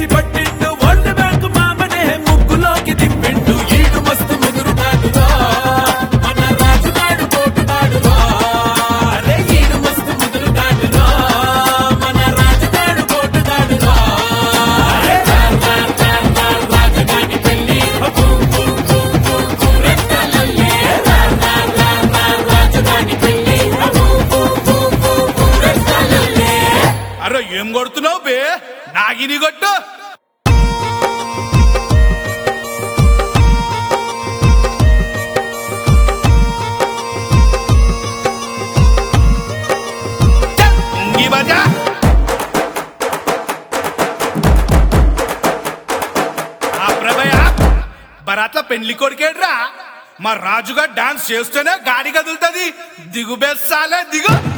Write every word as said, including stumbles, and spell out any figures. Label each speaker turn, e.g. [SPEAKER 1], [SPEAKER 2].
[SPEAKER 1] చేసి పట్టిండు world bank మామనే ముగ్గులోకి దింపిండు ఈడు మస్తు ముదురుతాడురా మన రాజుగాడు పోటుగాడురా అరే ఈడు మస్తు ముదురుతాడురా మన రాజుగాడు పోటుగాడురా అరే రాజుగాడి పెళ్లి రాజుగాడి పెళ్లి అరే ఏం కొడుతున్నావు బే నాగిని కొట్టు బరాత్ల పెళ్లి కొడుకేడ్రా మా రాజుగా డాన్స్ చేస్తేనే గాడి కదులుతుంది దిగు బెస్సాలే దిగు